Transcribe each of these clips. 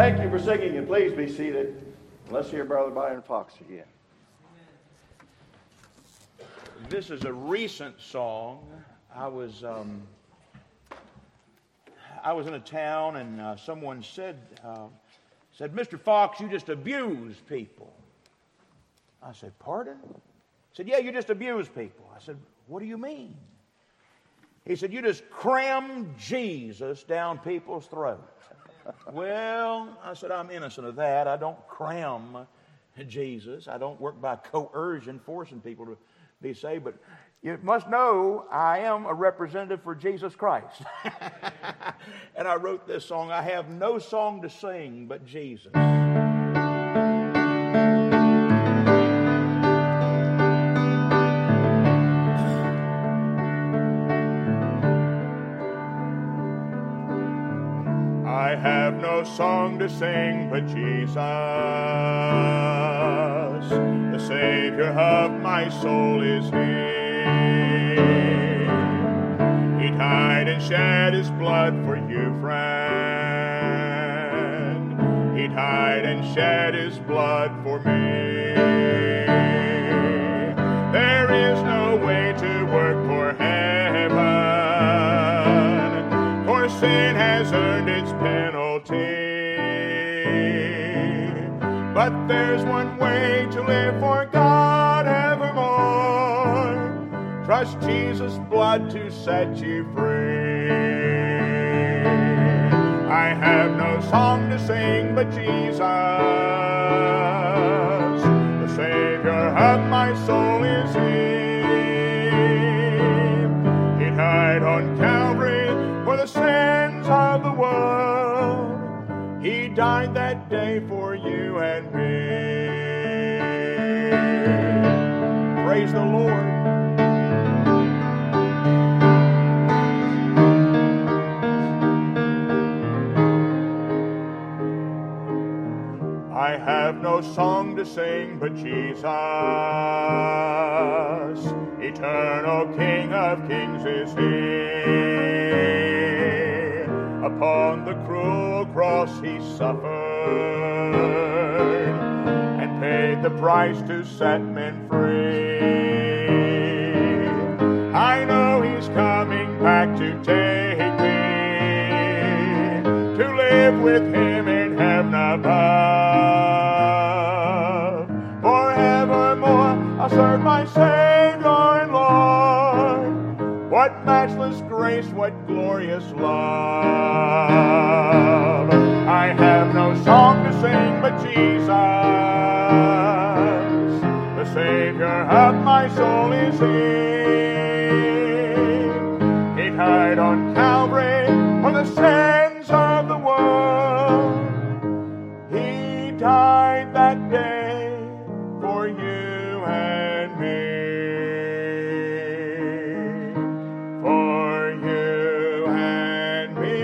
Thank you for singing, and please be seated. Let's hear Brother Byron Fox again. This is a recent song. I was in a town, and someone said, Mr. Fox, you just abuse people. I said, pardon? He said, yeah, you just abuse people. I said, what do you mean? He said, you just cram Jesus down people's throats. Well, I said, I'm innocent of that. I don't cram Jesus. I don't work by coercion, forcing people to be saved. But you must know I am a representative for Jesus Christ. And I wrote this song. I have no song to sing but Jesus. I have no song to sing but Jesus, the Savior of my soul is He. He died and shed His blood for you, friend. He died and shed His blood for me. There is no way to work for heaven, for sin has earned its penalty. But there's one way to live for God evermore. Trust Jesus' blood to set you free. I have no song to sing but Jesus, the Savior of my soul is He. He died on Calvary for the sins of the world. He died that day for you and me. Praise the Lord. I have no song to sing but Jesus, eternal King of kings is He. Upon the cruel cross He suffered and paid the price to set men free. I know He's coming back to take me to live with Him in heaven above. Forevermore I'll serve my Savior and Lord. What matchless grace, what glorious love. I have no song to sing but Jesus, the Savior of my soul is He. He died on Calvary for the sins of the world. He died that day for you and me. For you and me.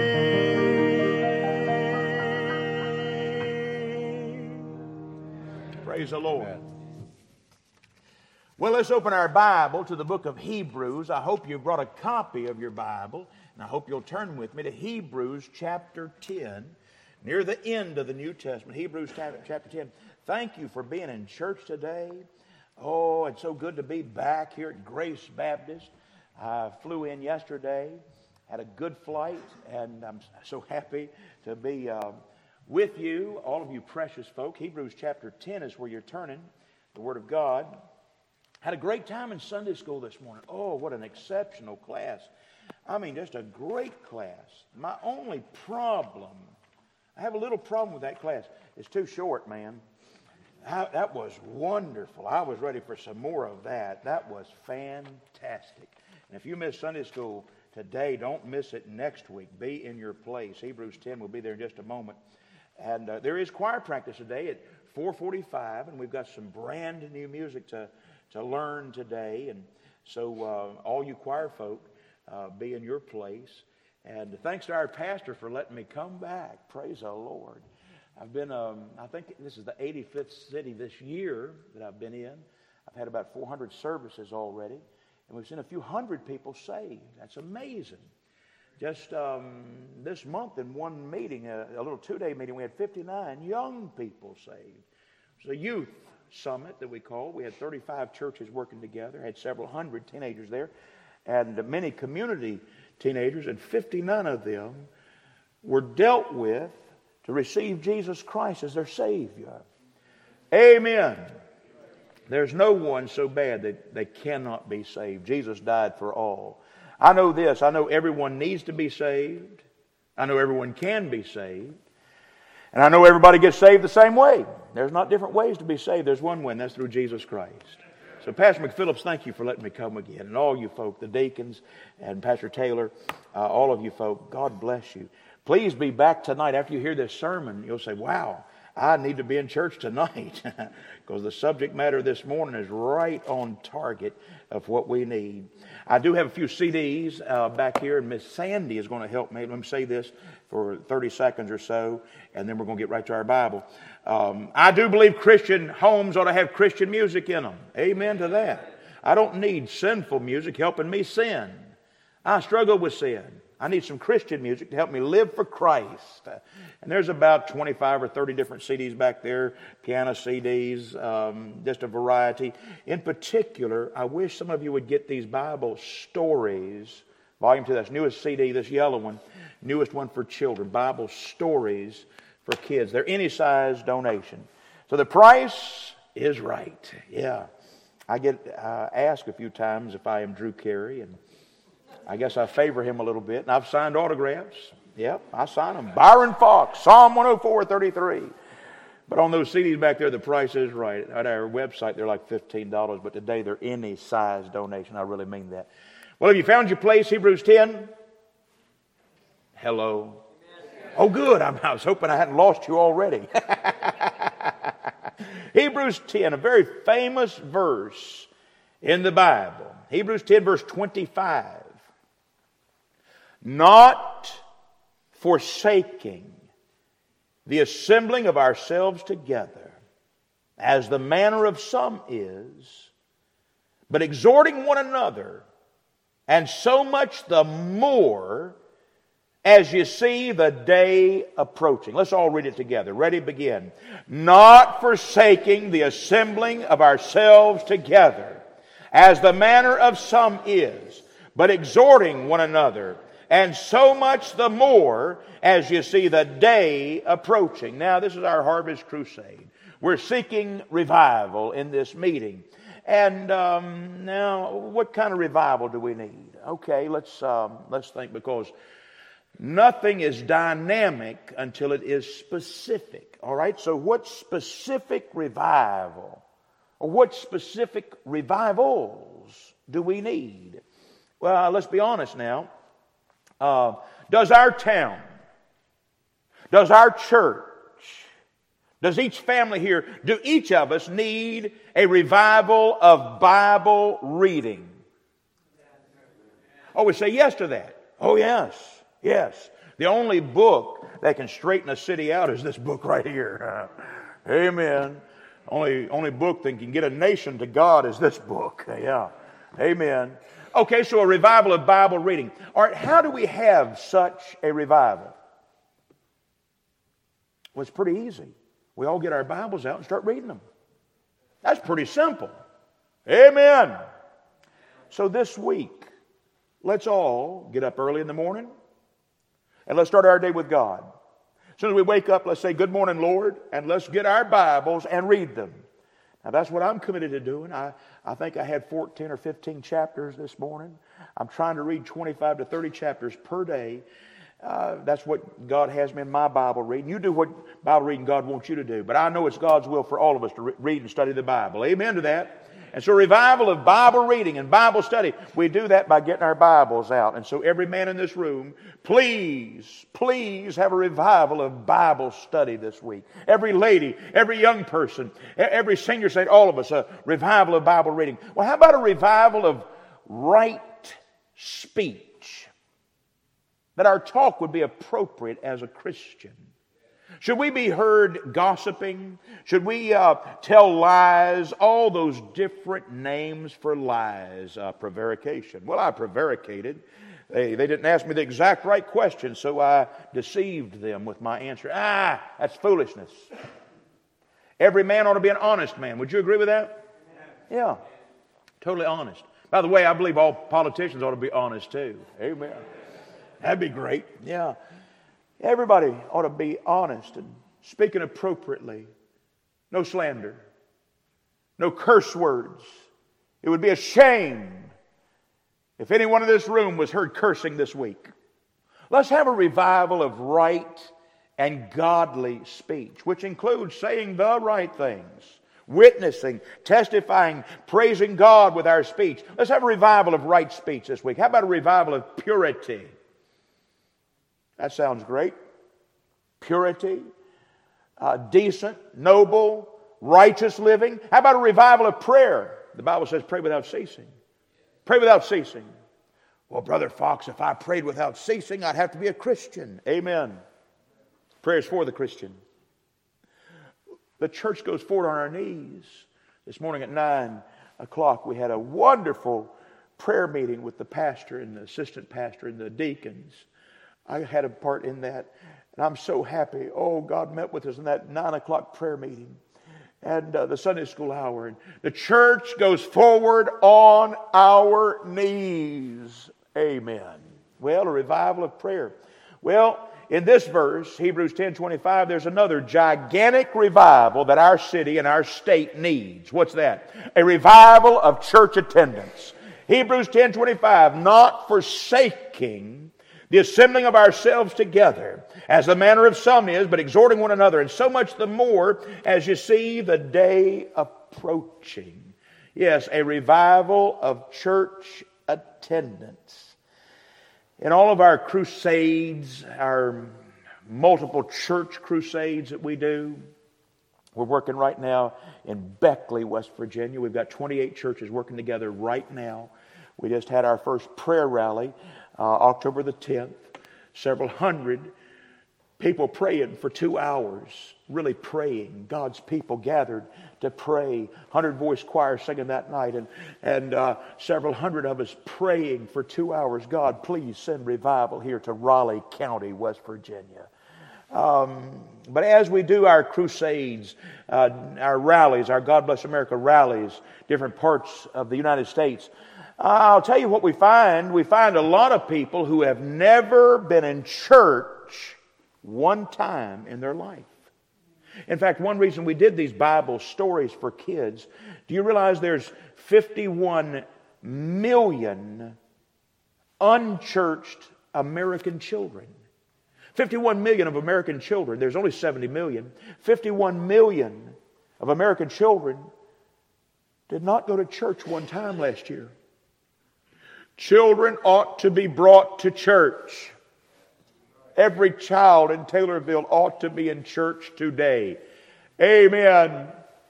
Praise the Lord. Amen. Well, let's open our Bible to the book of Hebrews. I hope you brought a copy of your Bible, and I hope you'll turn with me to Hebrews chapter 10, near the end of the New Testament. Hebrews chapter 10. Thank you for being in church today. Oh, it's so good to be back here at Grace Baptist. I flew in yesterday, had a good flight, and I'm so happy to be with you, all of you precious folk. Hebrews chapter 10 is where you're turning, the Word of God. Had a great time in Sunday school this morning. Oh, what an exceptional class. I mean, just a great class. My only problem, I have a little problem with that class. It's too short, man. That was wonderful. I was ready for some more of that. That was fantastic. And if you miss Sunday school today, don't miss it next week. Be in your place. Hebrews 10 will be there in just a moment. And there is choir practice today at 4:45, and we've got some brand new music to learn today. And so all you choir folk, be in your place. And thanks to our pastor for letting me come back. Praise the Lord. I've been, I think this is the 85th city this year that I've been in. I've had about 400 services already. And we've seen a few hundred people saved. That's amazing. Just this month in one meeting, a little 2-day meeting, we had 59 young people saved. It was a youth summit that we called. We had 35 churches working together, had several hundred teenagers there, and many community teenagers, and 59 of them were dealt with to receive Jesus Christ as their Savior. Amen. There's no one so bad that they cannot be saved. Jesus died for all. I know this. I know everyone needs to be saved. I know everyone can be saved. And I know everybody gets saved the same way. There's not different ways to be saved. There's one way, and that's through Jesus Christ. So Pastor McPhillips, thank you for letting me come again. And all you folk, the deacons and Pastor Taylor, all of you folk, God bless you. Please be back tonight. After you hear this sermon, you'll say, wow, I need to be in church tonight. Because the subject matter this morning is right on target of what we need. I do have a few CDs back here, and Miss Sandy is going to help me. Let me say this for 30 seconds or so, and then we're going to get right to our Bible. I do believe Christian homes ought to have Christian music in them. Amen to that. I don't need sinful music helping me sin. I struggle with sin. I need some Christian music to help me live for Christ. And there's about 25 or 30 different CDs back there, piano CDs, just a variety. In particular, I wish some of you would get these Bible Stories, Volume 2, that's newest CD, this yellow one, newest one for children, Bible Stories for kids. They're any size donation. So the price is right. Yeah. I get asked a few times if I am Drew Carey, and I guess I favor him a little bit. And I've signed autographs. Yep, I sign them. Byron Fox, Psalm 104:33. But on those CDs back there, the price is right. At our website, they're like $15, but today they're any size donation. I really mean that. Well, have you found your place, Hebrews 10? Hello. Oh, good. I was hoping I hadn't lost you already. Hebrews 10, a very famous verse in the Bible. Hebrews 10, verse 25. Not forsaking the assembling of ourselves together, as the manner of some is, but exhorting one another, and so much the more as you see the day approaching. Let's all read it together. Ready, begin. Not forsaking the assembling of ourselves together, as the manner of some is, but exhorting one another, and so much the more as you see the day approaching. Now, this is our Harvest Crusade. We're seeking revival in this meeting. And now, what kind of revival do we need? Okay, let's think, because nothing is dynamic until it is specific. All right, so what specific revival, or what specific revivals do we need? Well, let's be honest now. Does our town, does our church, does each family here, do each of us need a revival of Bible reading? Oh, we say yes to that. Oh, yes, yes. The only book that can straighten a city out is this book right here. Amen. Only book that can get a nation to God is this book. Yeah. Amen. Okay, so a revival of Bible reading. All right, how do we have such a revival? Well, it's pretty easy. We all get our Bibles out and start reading them. That's pretty simple. Amen. So this week, let's all get up early in the morning and let's start our day with God. As soon as we wake up, let's say, "Good morning, Lord," and let's get our Bibles and read them. Now, that's what I'm committed to doing. I think I had 14 or 15 chapters this morning. I'm trying to read 25 to 30 chapters per day. That's what God has me in my Bible reading. You do what Bible reading God wants you to do. But I know it's God's will for all of us to read and study the Bible. Amen to that. And so revival of Bible reading and Bible study, we do that by getting our Bibles out. And so every man in this room, please have a revival of Bible study this week. Every lady, every young person, every senior saint, all of us, a revival of Bible reading. Well, how about a revival of right speech? That our talk would be appropriate as a Christian. Should we be heard gossiping? Should we tell lies? All those different names for lies. Prevarication. Well, I prevaricated They didn't ask me the exact right question, so I deceived them with my answer. That's foolishness. Every man ought to be an honest man. Would you agree with that? Yeah. Totally honest. By the way, I believe all politicians ought to be honest too. Amen. That'd be great. Yeah. Everybody ought to be honest and speaking appropriately. No slander. No curse words. It would be a shame if anyone in this room was heard cursing this week. Let's have a revival of right and godly speech, which includes saying the right things, witnessing, testifying, praising God with our speech. Let's have a revival of right speech this week. How about a revival of purity? That sounds great. Purity, decent, noble, righteous living. How about a revival of prayer? The Bible says pray without ceasing. Pray without ceasing. Well, Brother Fox, if I prayed without ceasing, I'd have to be a Christian. Amen. Prayer is for the Christian. The church goes forward on our knees. This morning at 9 o'clock, we had a wonderful prayer meeting with the pastor and the assistant pastor and the deacons. I had a part in that, and I'm so happy. Oh, God met with us in that 9 o'clock prayer meeting and the Sunday school hour. And the church goes forward on our knees. Amen. Well, a revival of prayer. Well, in this verse, Hebrews 10:25, there's another gigantic revival that our city and our state needs. What's that? A revival of church attendance. Hebrews 10:25, not forsaking the assembling of ourselves together, as the manner of some is, but exhorting one another, and so much the more as you see the day approaching. Yes, a revival of church attendance. In all of our crusades, our multiple church crusades that we do, we're working right now in Beckley, West Virginia. We've got 28 churches working together right now. We just had our first prayer rally October the 10th. Several hundred people praying for 2 hours, really praying. God's people gathered to pray. 100-voice choir singing that night, and several hundred of us praying for 2 hours. God, please send revival here to Raleigh County, West Virginia. But as we do our crusades, our rallies, our God Bless America rallies, different parts of the United States, I'll tell you what we find. We find a lot of people who have never been in church one time in their life. In fact, one reason we did these Bible stories for kids, do you realize there's 51 million unchurched American children? 51 million of American children. There's only 70 million. 51 million of American children did not go to church one time last year. Children ought to be brought to church. Every child in Taylorville ought to be in church today. Amen.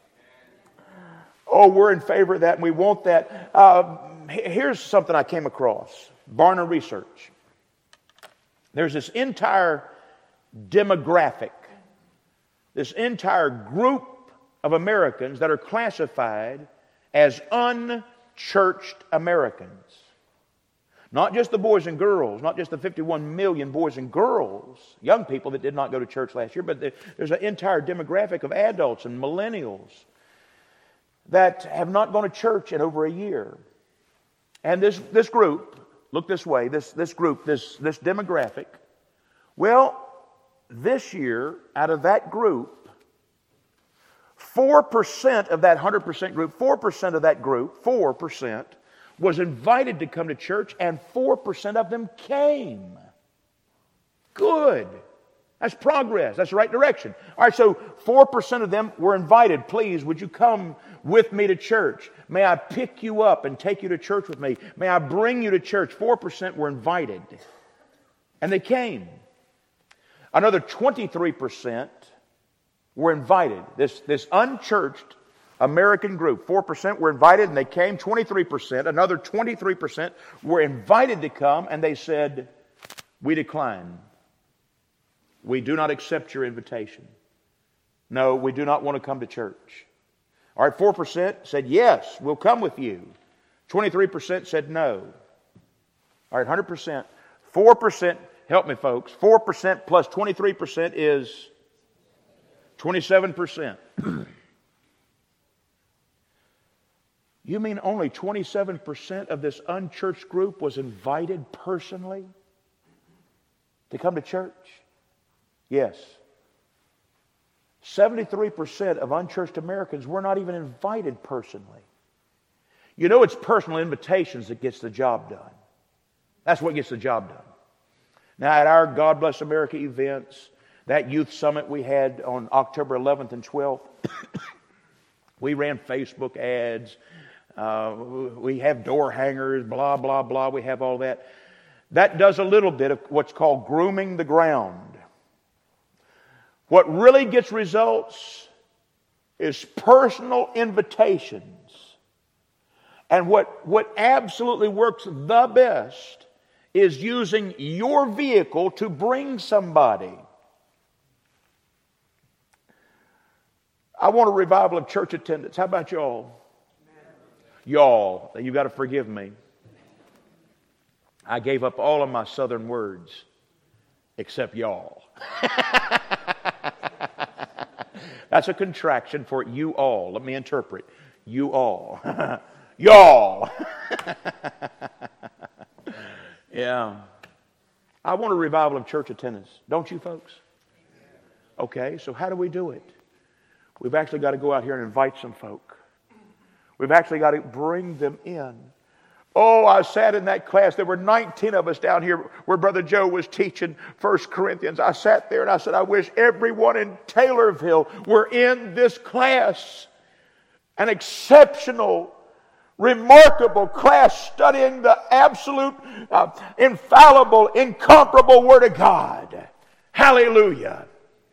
Oh, we're in favor of that, and we want that. Here's something I came across. Barna Research. There's this entire demographic, this entire group of Americans that are classified as unchurched Americans. Not just the boys and girls, not just the 51 million boys and girls, young people that did not go to church last year, but there's an entire demographic of adults and millennials that have not gone to church in over a year. And this group, look this way, this group, this demographic, well, this year, out of that group, 4% of that 100% group, 4% of that group, 4%, was invited to come to church, and 4% of them came. Good. That's progress. That's the right direction. All right, so 4% of them were invited. Please, would you come with me to church? May I pick you up and take you to church with me? May I bring you to church? 4% were invited. And they came. Another 23% were invited. This unchurched American group, 4% were invited and they came. 23%, another 23% were invited to come, and they said, we decline. We do not accept your invitation. No, we do not want to come to church. All right, 4% said, yes, we'll come with you. 23% said no. All right, 100%. 4%, help me folks, 4% plus 23% is 27%. You mean only 27% of this unchurched group was invited personally to come to church? Yes. 73% of unchurched Americans were not even invited personally. You know, it's personal invitations that gets the job done. That's what gets the job done. Now, at our God Bless America events, that youth summit we had on October 11th and 12th, we ran Facebook ads. We have door hangers, blah, blah, blah. We have all that. That does a little bit of what's called grooming the ground. What really gets results is personal invitations. And what absolutely works the best is using your vehicle to bring somebody. I want a revival of church attendance. How about y'all? Y'all, you got to forgive me. I gave up all of my southern words except y'all. That's a contraction for you all. Let me interpret. You all. Y'all. Yeah. I want a revival of church attendance. Don't you folks? Okay, so how do we do it? We've actually got to go out here and invite some folk. We've actually got to bring them in. Oh, I sat in that class. There were 19 of us down here where Brother Joe was teaching 1 Corinthians. I sat there and I said, I wish everyone in Taylorville were in this class. An exceptional, remarkable class studying the absolute, infallible, incomparable Word of God. Hallelujah.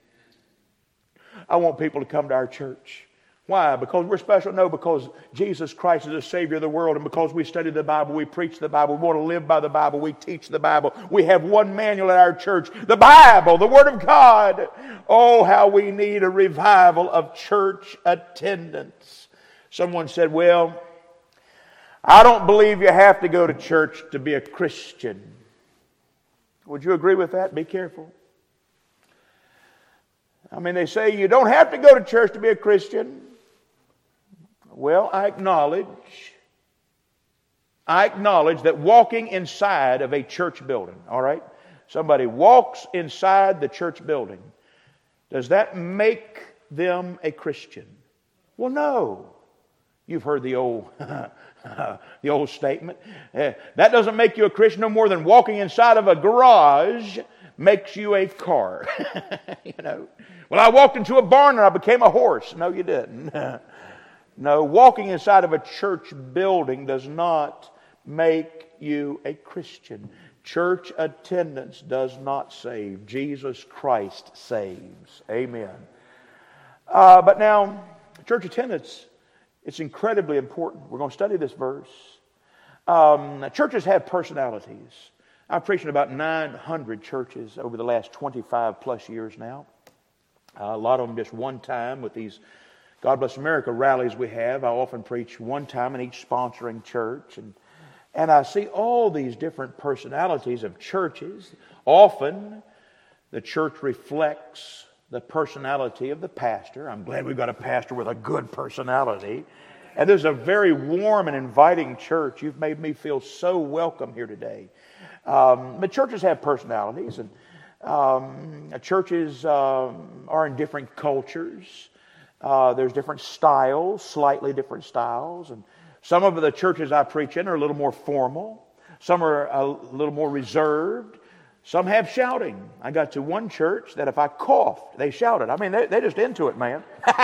I want people to come to our church. Why? Because we're special? No, because Jesus Christ is the Savior of the world, and because we study the Bible, we preach the Bible, we want to live by the Bible, we teach the Bible. We have one manual at our church, the Bible, the Word of God. Oh, how we need a revival of church attendance. Someone said, well, I don't believe you have to go to church to be a Christian. Would you agree with that? Be careful. I mean, they say you don't have to go to church to be a Christian. Well, I acknowledge that walking inside of a church building, all right? Somebody walks inside the church building. Does that make them a Christian? Well, no. You've heard the old statement. That doesn't make you a Christian no more than walking inside of a garage makes you a car. You know. Well, I walked into a barn and I became a horse. No, you didn't. No, walking inside of a church building does not make you a Christian. Church attendance does not save. Jesus Christ saves. Amen. But now, church attendance, it's incredibly important. We're going to study this verse. Churches have personalities. I've preached in about 900 churches over the last 25 plus years now. A lot of them just one time with these God Bless America rallies we have. I often preach one time in each sponsoring church. And I see all these different personalities of churches. Often the church reflects the personality of the pastor. I'm glad we've got a pastor with a good personality. And there's a very warm and inviting church. You've made me feel so welcome here today. But churches have personalities. And churches are in different cultures. There's different styles, slightly different styles. And some of the churches I preach in are a little more formal. Some are a little more reserved. Some have shouting. I got to one church that if I coughed, they shouted. I mean, they're just into it, man.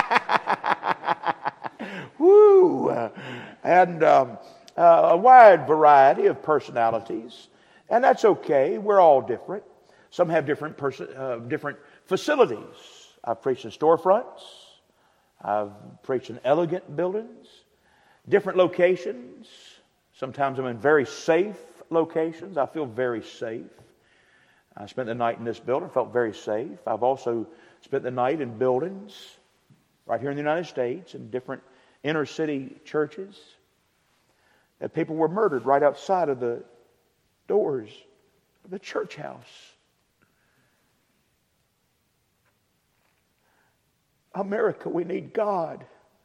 Woo! And a wide variety of personalities. And that's okay. We're all different. Some have different facilities. I've preached in storefronts. I've preached in elegant buildings, different locations. Sometimes I'm in very safe locations. I feel very safe. I spent the night in this building, felt very safe. I've also spent the night in buildings right here in the United States in different inner city churches that people were murdered right outside of the doors of the church house. America, we need God.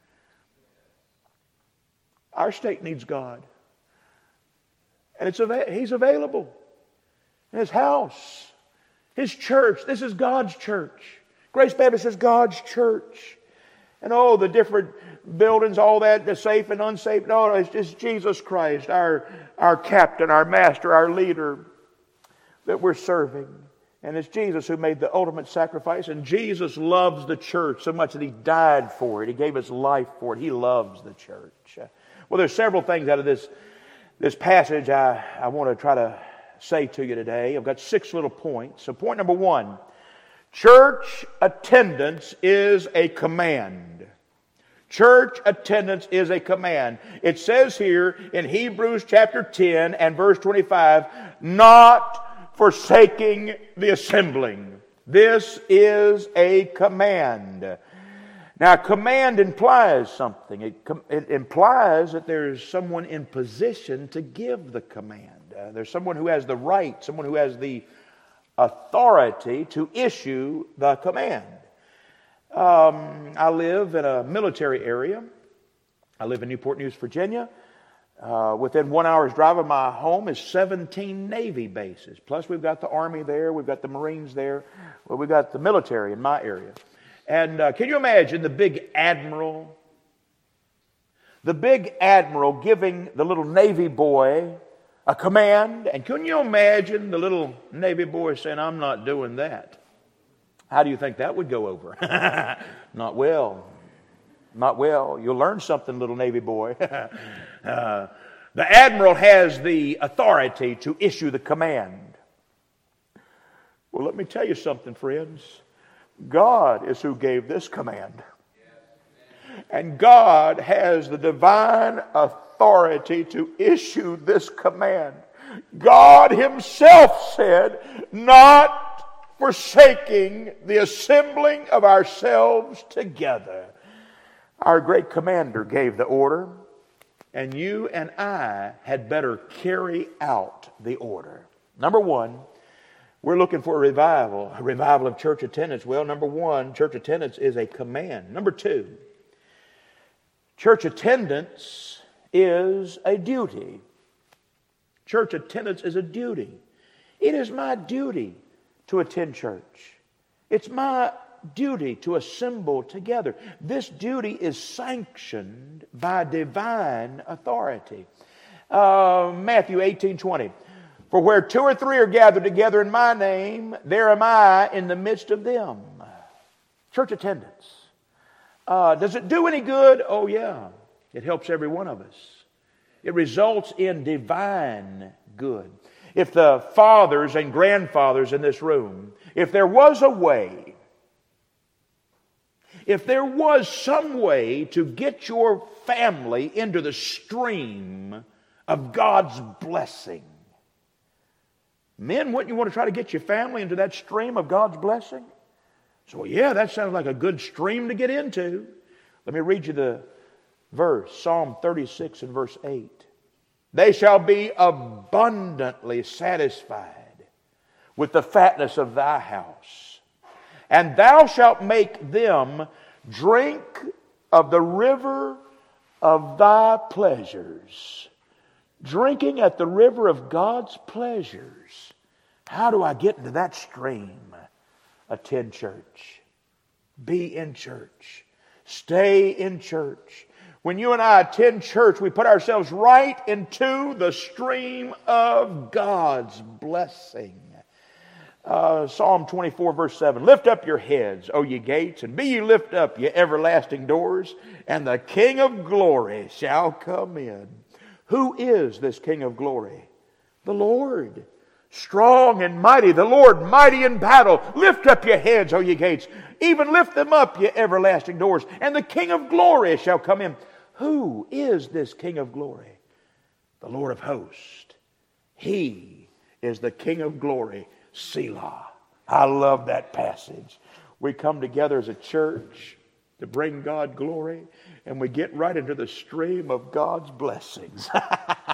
Our state needs God. And He's available. In His house. His church. This is God's church. Grace Baptist is God's church. And all the different buildings, all that, the safe and unsafe. No, it's just Jesus Christ, our captain, our master, our leader that we're serving. And it's Jesus who made the ultimate sacrifice. And Jesus loves the church so much that He died for it. He gave His life for it. He loves the church. Well, there's several things out of this passage I want to try to say to you today. I've got 6 little points. So point number 1, church attendance is a command. Church attendance is a command. It says here in Hebrews chapter 10 and verse 25, not forsaking the assembling. This is a command. Now, command implies something. It implies that there's someone in position to give the command. There's someone who has the right, someone who has the authority to issue the command. I live in a military area. I live in Newport News, Virginia. Within 1 hour's drive of my home is 17 Navy bases. Plus we've got the Army there, we've got the Marines there. Well, we've got the military in my area. And can you imagine the big admiral? The big admiral giving the little Navy boy a command. And can you imagine the little Navy boy saying, I'm not doing that? How do you think that would go over? Not well. Not well. You'll learn something, little Navy boy. The admiral has the authority to issue the command. Well, let me tell you something, friends. God is who gave this command. And God has the divine authority to issue this command. God Himself said, not forsaking the assembling of ourselves together. Our great commander gave the order, and you and I had better carry out the order. Number 1, we're looking for a revival of church attendance. Well, number 1, church attendance is a command. Number 2, church attendance is a duty. Church attendance is a duty. It is my duty to attend church. It's my duty to assemble together. This duty is sanctioned by divine authority. Matthew 18:20. For where 2 or 3 are gathered together in my name, there am I in the midst of them. Church attendance. Does it do any good? Oh yeah. It helps every one of us. It results in divine good. If the fathers and grandfathers in this room, if there was a way, if there was some way to get your family into the stream of God's blessing, men, wouldn't you want to try to get your family into that stream of God's blessing? So, yeah, that sounds like a good stream to get into. Let me read you the verse, Psalm 36 and verse 8. They shall be abundantly satisfied with the fatness of thy house, and thou shalt make them drink of the river of thy pleasures. Drinking at the river of God's pleasures. How do I get into that stream? Attend church. Be in church. Stay in church. When you and I attend church, we put ourselves right into the stream of God's blessing. Psalm 24 verse 7. Lift up your heads, O ye gates, and be ye lift up, ye everlasting doors, and the King of glory shall come in. Who is this King of glory? The Lord, strong and mighty, the Lord mighty in battle. Lift up your heads, O ye gates, even lift them up, ye everlasting doors, and the King of glory shall come in. Who is this King of glory? The Lord of hosts. He is the King of glory. Selah. I love that passage. We come together as a church to bring God glory, and we get right into the stream of God's blessings.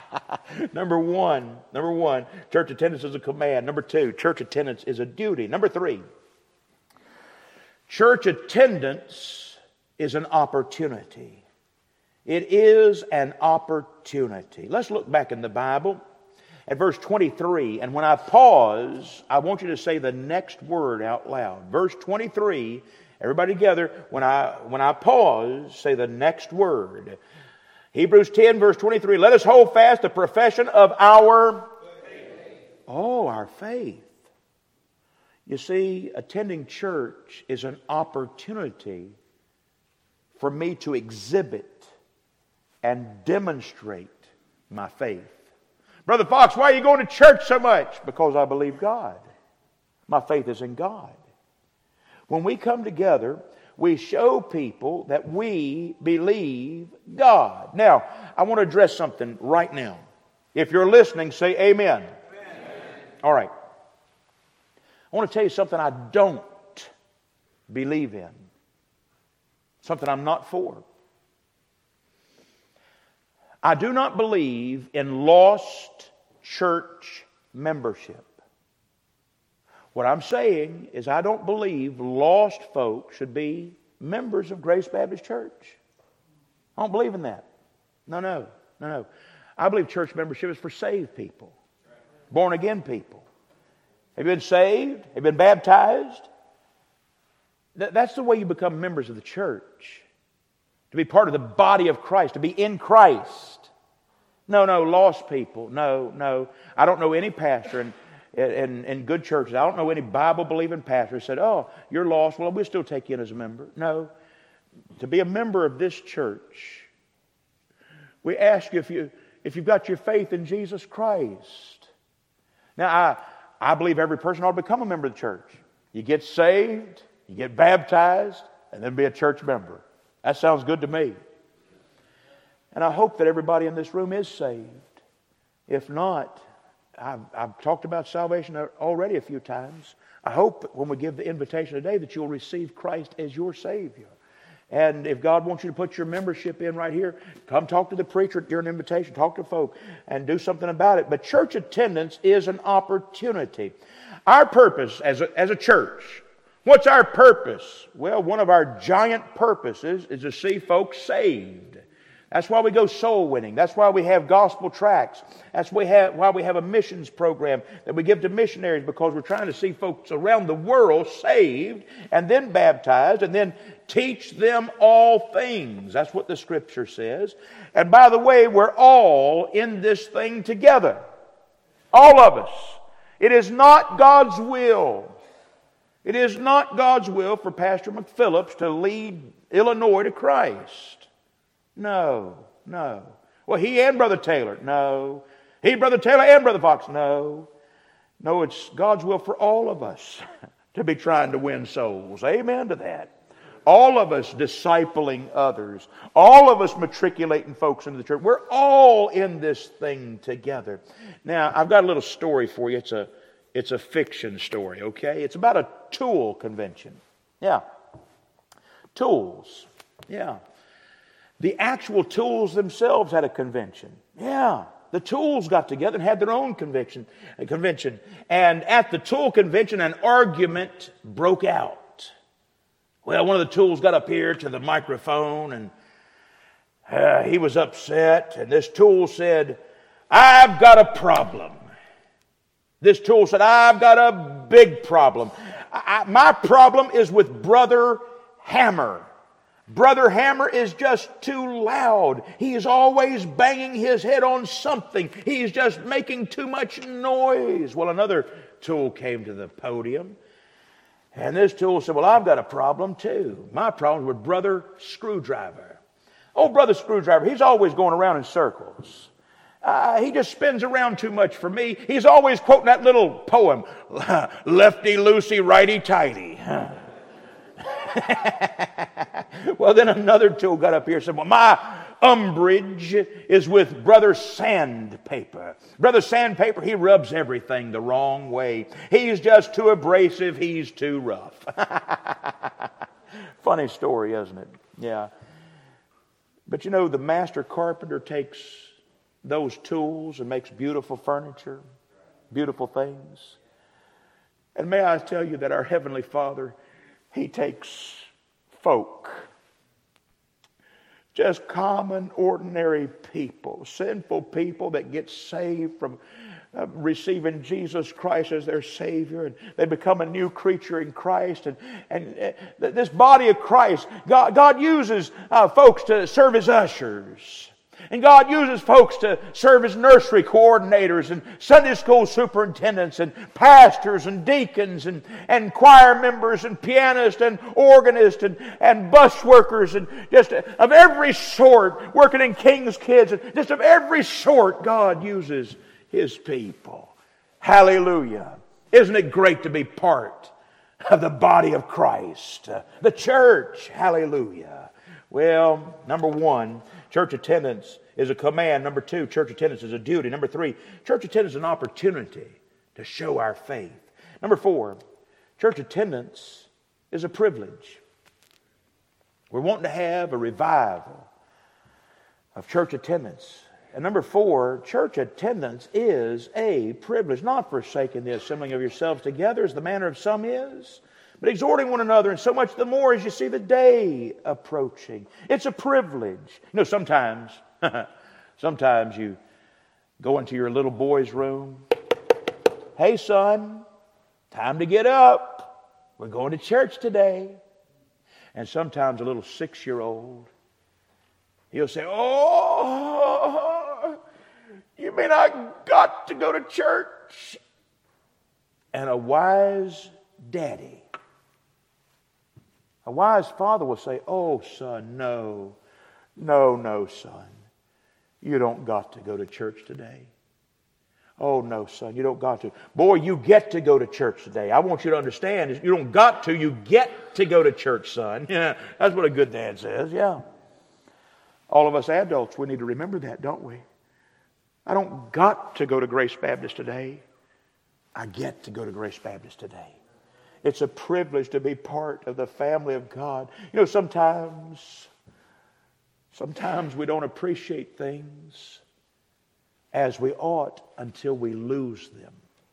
Number one, church attendance is a command. Number two, church attendance is a duty. Number three, church attendance is an opportunity. It is an opportunity. Let's look back in the Bible at verse 23. And when I pause, I want you to say the next word out loud. Verse 23, everybody together, when I pause, say the next word. Hebrews 10, verse 23. Let us hold fast the profession of our faith. Oh, our faith. You see, attending church is an opportunity for me to exhibit and demonstrate my faith. Brother Fox, why are you going to church so much? Because I believe God. My faith is in God. When we come together, we show people that we believe God. Now, I want to address something right now. If you're listening, say amen. Amen. All right. I want to tell you something I don't believe in. Something I'm not for. I do not believe in lost church membership. What I'm saying is I don't believe lost folks should be members of Grace Baptist Church. I don't believe in that. No. I believe church membership is for saved people. Born again people. Have you been saved? Have you been baptized? That's the way you become members of the church. To be part of the body of Christ. To be in Christ. No, lost people. No. I don't know any pastor in good churches. I don't know any Bible-believing pastor who said, oh, you're lost. Well, we'll still take you in as a member. No. To be a member of this church, we ask you if you've got your faith in Jesus Christ. Now, I believe every person ought to become a member of the church. You get saved, you get baptized, and then be a church member. That sounds good to me. And I hope that everybody in this room is saved. If not, I've talked about salvation already a few times. I hope when we give the invitation today that you'll receive Christ as your Savior. And if God wants you to put your membership in right here, come talk to the preacher during an invitation. Talk to folk and do something about it. But church attendance is an opportunity. Our purpose as a church, what's our purpose? Well, one of our giant purposes is to see folks saved. That's why we go soul winning. That's why we have gospel tracts. That's why we have a missions program that we give to missionaries, because we're trying to see folks around the world saved and then baptized and then teach them all things. That's what the Scripture says. And by the way, we're all in this thing together. All of us. It is not God's will. It is not God's will for Pastor McPhillips to lead Illinois to Christ. No. Well, he and Brother Taylor. No. He, Brother Taylor, and Brother Fox. No, it's God's will for all of us to be trying to win souls. Amen to that. All of us discipling others. All of us matriculating folks into the church. We're all in this thing together. Now, I've got a little story for you. It's a fiction story, okay? It's about a tool convention. Yeah. Tools. Yeah. The actual tools themselves had a convention. Yeah. The tools got together and had their own convention. And at the tool convention, an argument broke out. Well, one of the tools got up here to the microphone, and he was upset. And this tool said, I've got a problem. This tool said, I've got a big problem. My problem is with Brother Hammer. Brother Hammer is just too loud. He is always banging his head on something. He's just making too much noise. Well, another tool came to the podium. And this tool said, well, I've got a problem too. My problem is with Brother Screwdriver. Oh, Brother Screwdriver, he's always going around in circles. He just spins around too much for me. He's always quoting that little poem, lefty loosey, righty tighty. Well, then another tool got up here and said, well, my umbrage is with Brother Sandpaper. Brother Sandpaper, he rubs everything the wrong way. He's just too abrasive. He's too rough. Funny story, isn't it? Yeah. But you know, the master carpenter takes those tools and makes beautiful furniture, beautiful things. And may I tell you that our Heavenly Father, He takes folk, just common, ordinary people, sinful people that get saved from receiving Jesus Christ as their Savior, and they become a new creature in Christ. And this body of Christ, God uses folks to serve as ushers. And God uses folks to serve as nursery coordinators and Sunday school superintendents and pastors and deacons and choir members and pianists and organists and bus workers and just of every sort, working in King's Kids, and just of every sort God uses His people. Hallelujah. Isn't it great to be part of the body of Christ, the church? Hallelujah. Well, number one, church attendance is a command. Number two, church attendance is a duty. Number three, church attendance is an opportunity to show our faith. Number four, church attendance is a privilege. We're wanting to have a revival of church attendance. And number four, church attendance is a privilege, not forsaking the assembling of yourselves together as the manner of some is, but exhorting one another, and so much the more as you see the day approaching. It's a privilege. You know, sometimes you go into your little boy's room. Hey, son, time to get up. We're going to church today. And sometimes a little 6-year-old, he'll say, oh, you mean I got to go to church? And a wise daddy, a wise father will say, oh, son, no, son. You don't got to go to church today. Oh, no, son, you don't got to. Boy, you get to go to church today. I want you to understand, you don't got to, you get to go to church, son. Yeah, that's what a good dad says, yeah. All of us adults, we need to remember that, don't we? I don't got to go to Grace Baptist today. I get to go to Grace Baptist today. It's a privilege to be part of the family of God. You know, sometimes we don't appreciate things as we ought until we lose them.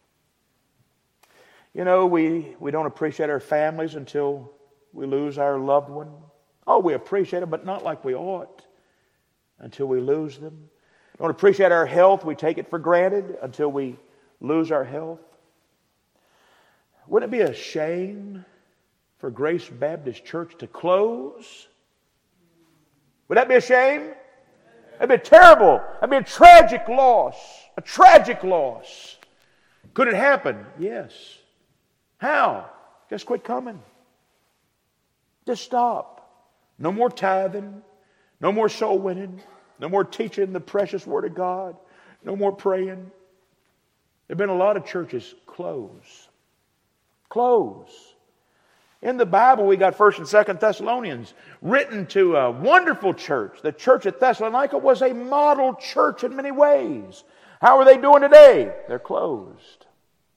You know, we don't appreciate our families until we lose our loved one. Oh, we appreciate them, but not like we ought until we lose them. Don't appreciate our health. We take it for granted until we lose our health. Wouldn't it be a shame for Grace Baptist Church to close? Would that be a shame? That'd be terrible. That'd be a tragic loss. A tragic loss. Could it happen? Yes. How? Just quit coming. Just stop. No more tithing. No more soul winning. No more teaching the precious Word of God. No more praying. There have been a lot of churches close. In the Bible, we got 1st and 2nd Thessalonians written to a wonderful church. The church at Thessalonica was a model church in many ways. How are they doing today? They're closed.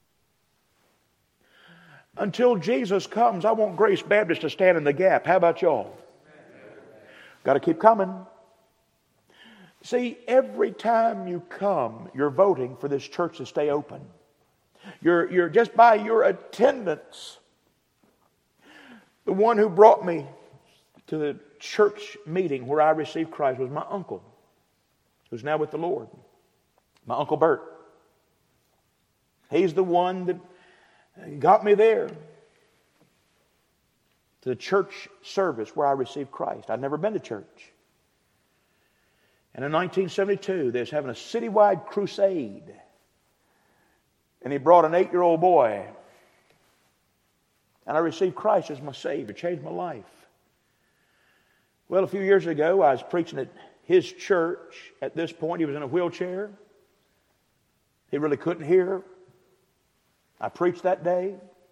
Until Jesus comes, I want Grace Baptist to stand in the gap. How about y'all? Got to keep coming. See, every time you come, you're voting for this church to stay open. You're just by your attendance. The one who brought me to the church meeting where I received Christ was my uncle, who's now with the Lord. My Uncle Bert. He's the one that got me there to the church service where I received Christ. I'd never been to church. And in 1972, they was having a citywide crusade. And he brought an 8-year-old boy. And I received Christ as my Savior. Changed my life. Well, a few years ago, I was preaching at his church. At this point, he was in a wheelchair. He really couldn't hear. I preached that day.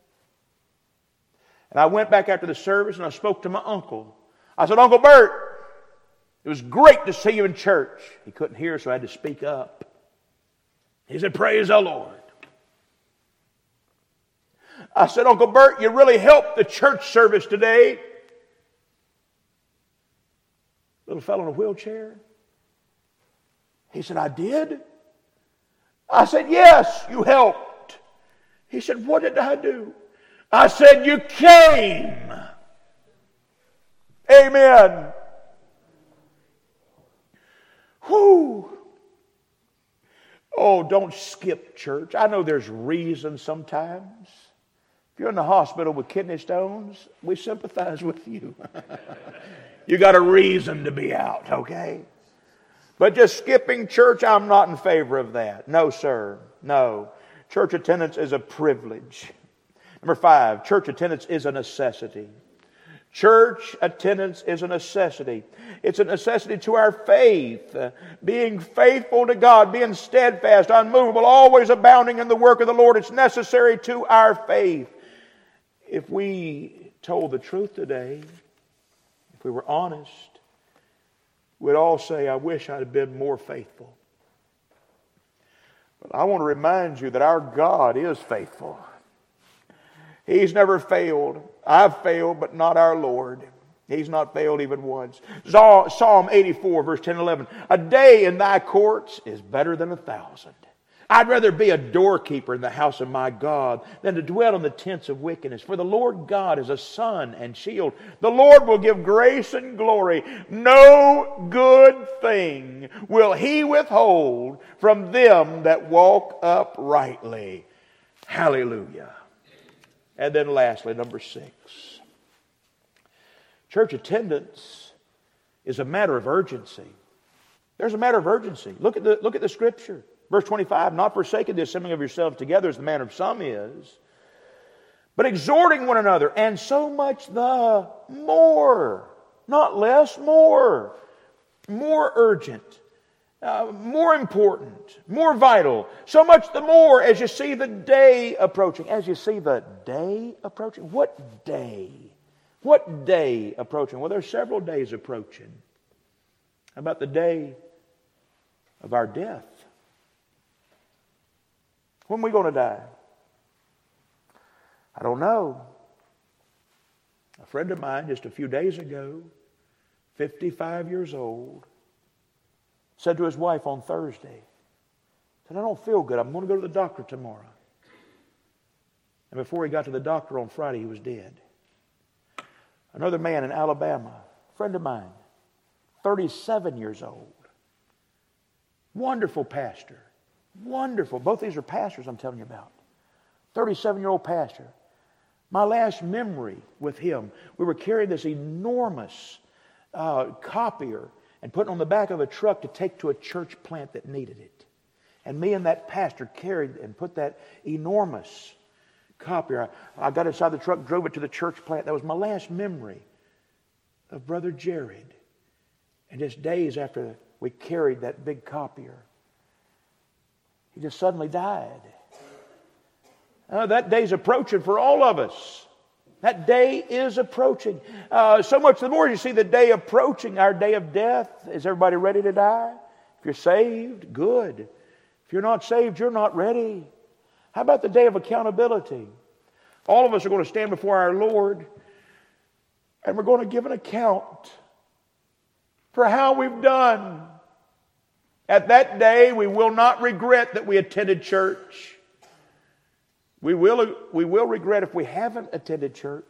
And I went back after the service and I spoke to my uncle. I said, Uncle Bert, it was great to see you in church. He couldn't hear, so I had to speak up. He said, praise the Lord. I said, Uncle Bert, you really helped the church service today. Little fellow in a wheelchair. He said, I did. I said, yes, you helped. He said, what did I do? I said, you came. Amen. Whew. Oh, don't skip church. I know there's reasons sometimes. If you're in the hospital with kidney stones, we sympathize with you. You got a reason to be out, okay? But just skipping church, I'm not in favor of that. No, sir. No. Church attendance is a privilege. Number 5, church attendance is a necessity. Church attendance is a necessity. It's a necessity to our faith. Being faithful to God, being steadfast, unmovable, always abounding in the work of the Lord. It's necessary to our faith. If we told the truth today, if we were honest, we'd all say, I wish I'd been more faithful. But I want to remind you that our God is faithful. He's never failed. I've failed, but not our Lord. He's not failed even once. Psalm 84, verse 10 and 11. A day in thy courts is better than 1,000. I'd rather be a doorkeeper in the house of my God than to dwell in the tents of wickedness. For the Lord God is a sun and shield. The Lord will give grace and glory. No good thing will He withhold from them that walk uprightly. Hallelujah. And then lastly, number 6. Church attendance is a matter of urgency. There's a matter of urgency. Look at the Scripture. Verse 25, not forsaking the assembling of yourselves together as the manner of some is, but exhorting one another, and so much the more, not less, more urgent, more important, more vital. So much the more as you see the day approaching. As you see the day approaching? What day? What day approaching? Well, there's several days approaching. How about the day of our death? When are we going to die? I don't know. A friend of mine just a few days ago, 55 years old, said to his wife on Thursday, said, I don't feel good. I'm going to go to the doctor tomorrow. And before he got to the doctor on Friday, he was dead. Another man in Alabama, a friend of mine, 37 years old. Wonderful pastor. Wonderful. Both these are pastors I'm telling you about. 37-year-old pastor. My last memory with him, we were carrying this enormous copier and putting it on the back of a truck to take to a church plant that needed it. And me and that pastor carried and put that enormous copier. I got inside the truck, drove it to the church plant. That was my last memory of Brother Jared. And just days after we carried that big copier, he just suddenly died. That day's approaching for all of us. That day is approaching. So much the more you see the day approaching, our day of death. Is everybody ready to die? If you're saved, good. If you're not saved, you're not ready. How about the day of accountability? All of us are going to stand before our Lord, and we're going to give an account for how we've done. At that day, we will not regret that we attended church. We will regret if we haven't attended church.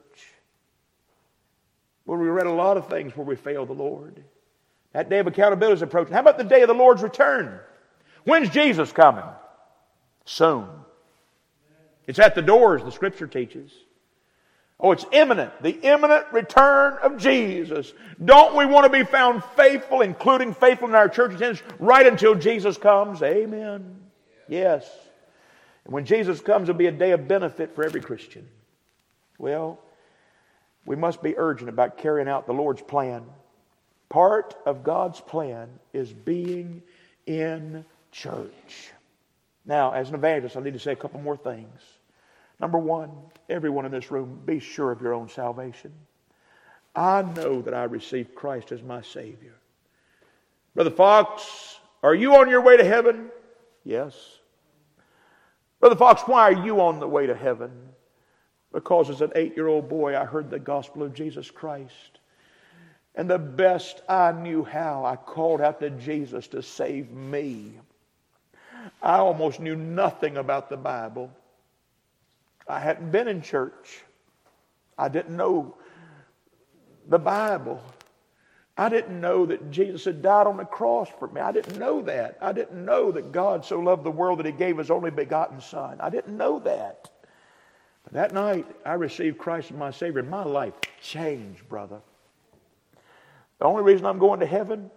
We'll regret a lot of things where we failed the Lord. That day of accountability is approaching. How about the day of the Lord's return? When's Jesus coming? Soon. It's at the doors, the Scripture teaches. Oh, it's imminent. The imminent return of Jesus. Don't we want to be found faithful, including faithful in our church attendance, right until Jesus comes? Amen. Yes. And when Jesus comes, it'll be a day of benefit for every Christian. Well, we must be urgent about carrying out the Lord's plan. Part of God's plan is being in church. Now, as an evangelist, I need to say a couple more things. Number one, everyone in this room, be sure of your own salvation. I know that I received Christ as my Savior. Brother Fox, are you on your way to heaven? Yes. Brother Fox, why are you on the way to heaven? Because as an 8-year-old boy, I heard the gospel of Jesus Christ. And the best I knew how, I called out to Jesus to save me. I almost knew nothing about the Bible. I hadn't been in church. I didn't know the Bible. I didn't know that Jesus had died on the cross for me. I didn't know that. I didn't know that God so loved the world that He gave His only begotten Son. I didn't know that. But that night, I received Christ as my Savior, and my life changed, brother. The only reason I'm going to heaven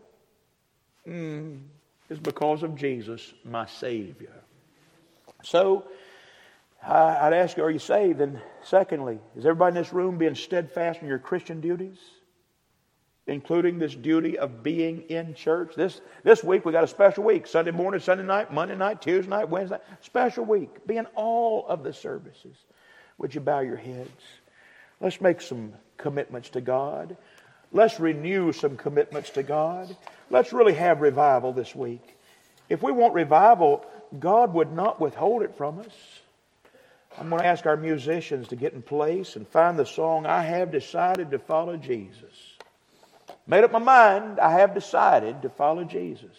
is because of Jesus, my Savior. So, I'd ask you, are you saved? And secondly, is everybody in this room being steadfast in your Christian duties? Including this duty of being in church. This week we got a special week. Sunday morning, Sunday night, Monday night, Tuesday night, Wednesday night. Special week. Be in all of the services. Would you bow your heads? Let's make some commitments to God. Let's renew some commitments to God. Let's really have revival this week. If we want revival, God would not withhold it from us. I'm going to ask our musicians to get in place and find the song, I Have Decided to Follow Jesus. Made up my mind, I have decided to follow Jesus.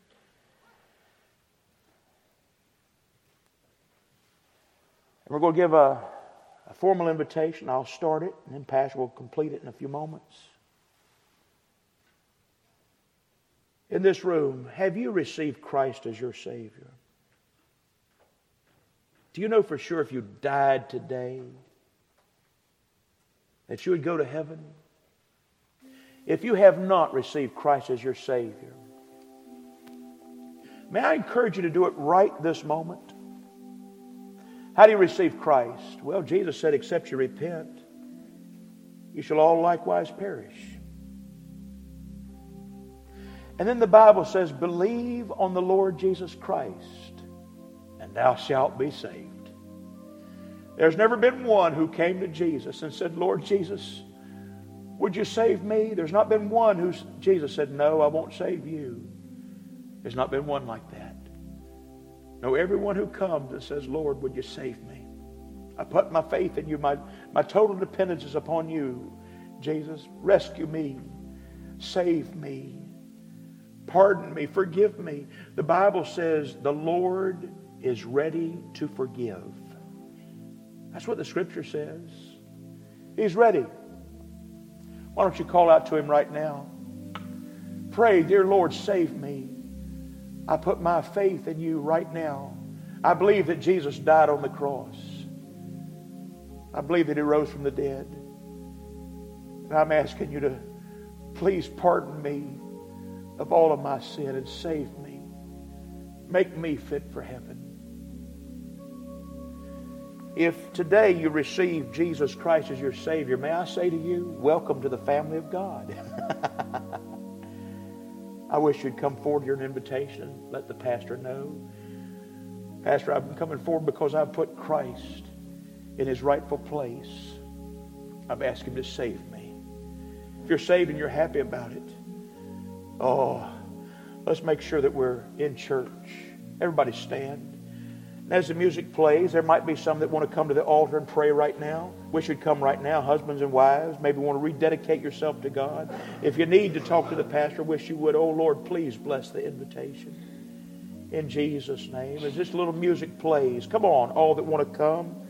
And we're going to give a formal invitation. I'll start it, and then Pastor will complete it in a few moments. In this room, have you received Christ as your Savior? Do you know for sure if you died today that you would go to heaven? If you have not received Christ as your Savior, may I encourage you to do it right this moment? How do you receive Christ? Well, Jesus said, except you repent, you shall all likewise perish. And then the Bible says, believe on the Lord Jesus Christ, and thou shalt be saved. There's never been one who came to Jesus and said, Lord Jesus, would you save me? There's not been one who Jesus said, no, I won't save you. There's not been one like that. No, everyone who comes and says, Lord, would you save me? I put my faith in you. My total dependence is upon you. Jesus, rescue me. Save me. Pardon me. Forgive me. The Bible says the Lord is ready to forgive. That's what the Scripture says. He's ready. Why don't you call out to Him right now? Pray, dear Lord, save me. I put my faith in you right now. I believe that Jesus died on the cross. I believe that He rose from the dead. And I'm asking you to please pardon me of all of my sin and save me. Make me fit for heaven. If today you receive Jesus Christ as your Savior, may I say to you, welcome to the family of God. I wish you'd come forward here an invitation and let the pastor know. Pastor, I've been coming forward because I've put Christ in His rightful place. I've asked Him to save me. If you're saved and you're happy about it, let's make sure that we're in church. Everybody stand. And as the music plays, there might be some that want to come to the altar and pray right now. We should come right now, husbands and wives. Maybe want to rededicate yourself to God. If you need to talk to the pastor, wish you would. Oh, Lord, please bless the invitation. In Jesus' name. As this little music plays, come on, all that want to come.